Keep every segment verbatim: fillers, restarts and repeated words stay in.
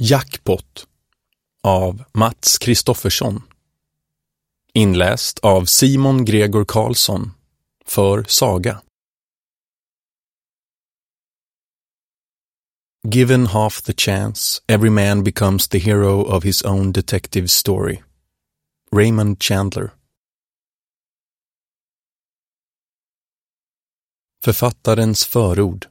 Jackpot av Mats Kristoffersson. Inläst av Simon Gregor Karlsson för Saga. Given half the chance, every man becomes the hero of his own detective story. Raymond Chandler. Författarens förord.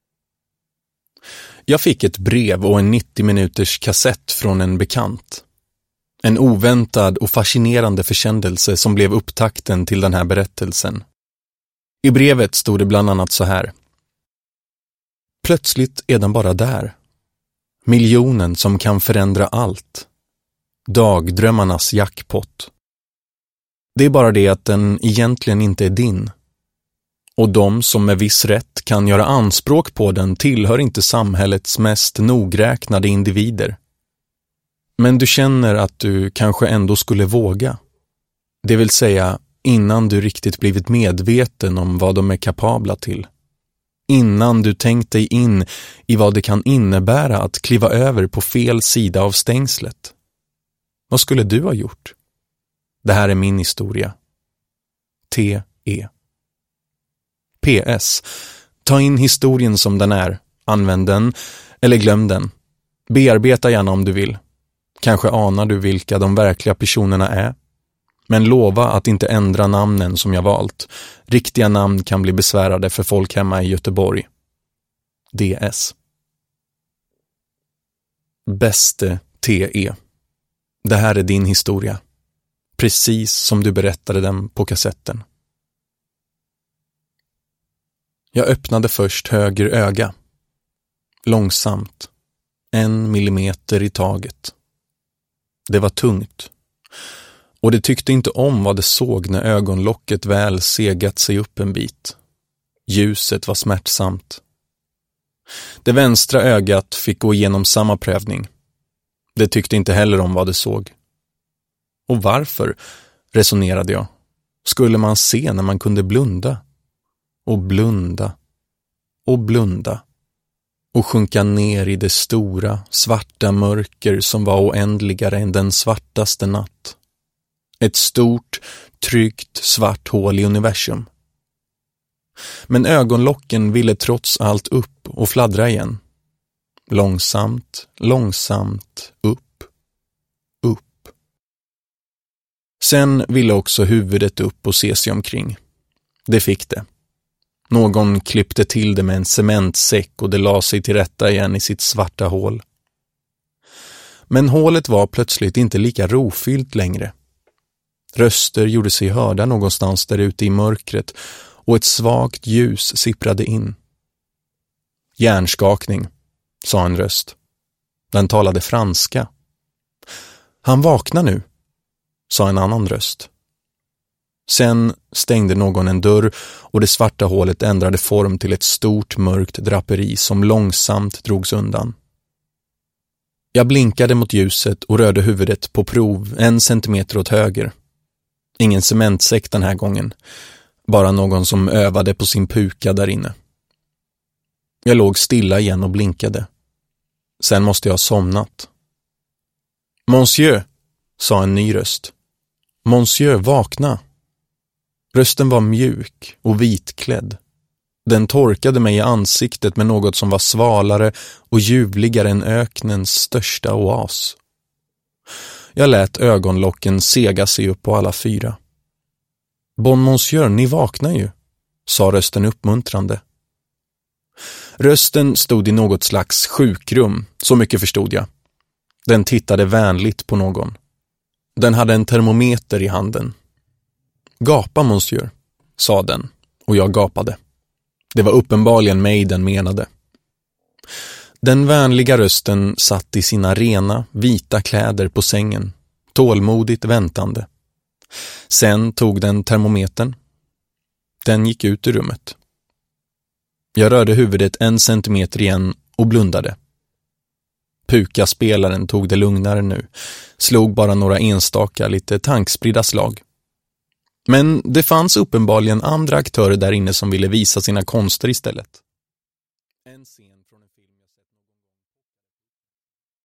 Jag fick ett brev och en nittio minuters kassett från en bekant. En oväntad och fascinerande försändelse som blev upptakten till den här berättelsen. I brevet stod det bland annat så här. Plötsligt är den bara där. Miljonen som kan förändra allt. Dagdrömmarnas jackpot. Det är bara det att den egentligen inte är din. Och de som med viss rätt kan göra anspråk på den tillhör inte samhällets mest nogräknade individer. Men du känner att du kanske ändå skulle våga. Det vill säga innan du riktigt blivit medveten om vad de är kapabla till. Innan du tänkt dig in i vad det kan innebära att kliva över på fel sida av stängslet. Vad skulle du ha gjort? Det här är min historia. T E P S. Ta in historien som den är. Använd den eller glöm den. Bearbeta gärna om du vill. Kanske anar du vilka de verkliga personerna är. Men lova att inte ändra namnen som jag valt. Riktiga namn kan bli besvärade för folk hemma i Göteborg. D S. Bäste T E. Det här är din historia. Precis som du berättade den på kassetten. Jag öppnade först höger öga. Långsamt. En millimeter i taget. Det var tungt. Och det tyckte inte om vad det såg när ögonlocket väl segat sig upp en bit. Ljuset var smärtsamt. Det vänstra ögat fick gå igenom samma prövning. Det tyckte inte heller om vad det såg. Och varför, resonerade jag, skulle man se när man kunde blunda? Och blunda. Och blunda. Och sjunka ner i det stora, svarta mörker som var oändligare än den svartaste natt. Ett stort, tryggt, svart hål i universum. Men ögonlocken ville trots allt upp och fladdra igen. Långsamt, långsamt, upp, upp. Sen ville också huvudet upp och se sig omkring. Det fick det. Någon klippte till det med en cementsäck och det la sig till rätta igen i sitt svarta hål. Men hålet var plötsligt inte lika rofyllt längre. Röster gjorde sig hörda någonstans där ute i mörkret och ett svagt ljus sipprade in. Hjärnskakning, sa en röst. Den talade franska. Han vaknar nu, sa en annan röst. Sen stängde någon en dörr och det svarta hålet ändrade form till ett stort mörkt draperi som långsamt drogs undan. Jag blinkade mot ljuset och rörde huvudet på prov en centimeter åt höger. Ingen cementsäck den här gången. Bara någon som övade på sin puka där inne. Jag låg stilla igen och blinkade. Sen måste jag ha somnat. Monsieur, sa en ny röst. Monsieur, vakna. Rösten var mjuk och vitklädd. Den torkade mig i ansiktet med något som var svalare och ljuvligare än öknens största oas. Jag lät ögonlocken sega sig upp på alla fyra. Bon monsieur, ni vaknar ju, sa rösten uppmuntrande. Rösten stod i något slags sjukrum, så mycket förstod jag. Den tittade vänligt på någon. Den hade en termometer i handen. Gapa, monsieur, sa den, och jag gapade. Det var uppenbarligen mig den menade. Den vänliga rösten satt i sina rena, vita kläder på sängen, tålmodigt väntande. Sen tog den termometern. Den gick ut ur rummet. Jag rörde huvudet en centimeter igen och blundade. Pukaspelaren tog det lugnare nu, slog bara några enstaka, lite tankspridda slag. Men det fanns uppenbarligen andra aktörer där inne som ville visa sina konster istället.